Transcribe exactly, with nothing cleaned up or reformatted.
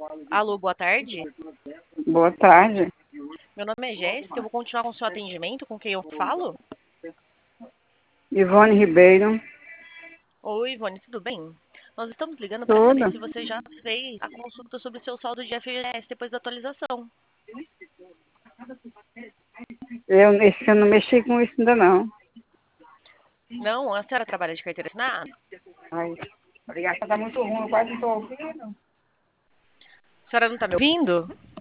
Alô, boa tarde. Boa tarde. Meu nome é Jéssica, eu vou continuar com o seu atendimento, com quem eu falo? Ivone Ribeiro. Oi, Ivone, tudo bem? Nós estamos ligando para saber Tudo. se você já fez a consulta sobre o seu saldo de F G T S depois da atualização. Eu, esse eu não mexi com isso ainda não. Não, a senhora trabalha de carteira assinada? Ai, a ligação tá muito ruim, eu quase não tô ouvindo. A senhora não está me ouvindo?